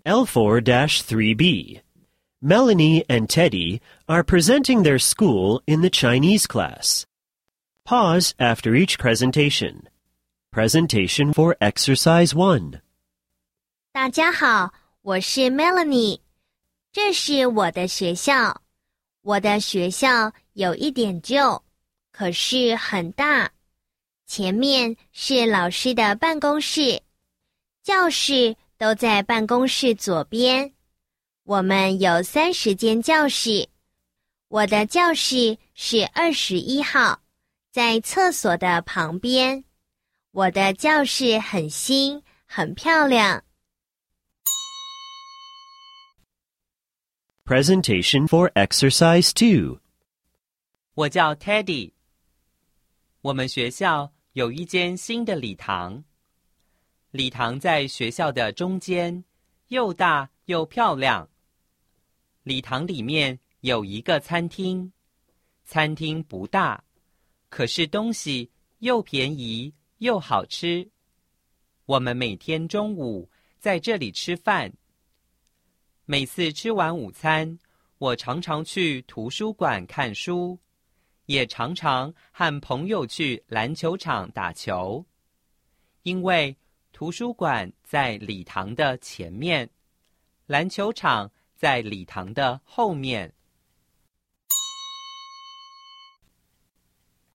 L4-3B. Melanie and Teddy are presenting their school in the Chinese class. Pause after each presentation. Presentation for Exercise 1. 大家好，我是 Melanie。这是我的学校。我的学校有一点旧，可是很大。前面是老师的办公室，教室都在办公室左边。我们有30间教室。我的教室是21号，在厕所的旁边。我的教室很新，很漂亮。 Presentation for Exercise 2. 我叫 Teddy。我们学校有一间新的礼堂。礼堂在学校的中间，又大又漂亮。礼堂里面有一个餐厅，餐厅不大，可是东西又便宜又好吃。我们每天中午在这里吃饭。每次吃完午餐，我常常去图书馆看书，也常常和朋友去篮球场打球。因为图书馆在礼堂的前面，篮球场在礼堂的后面。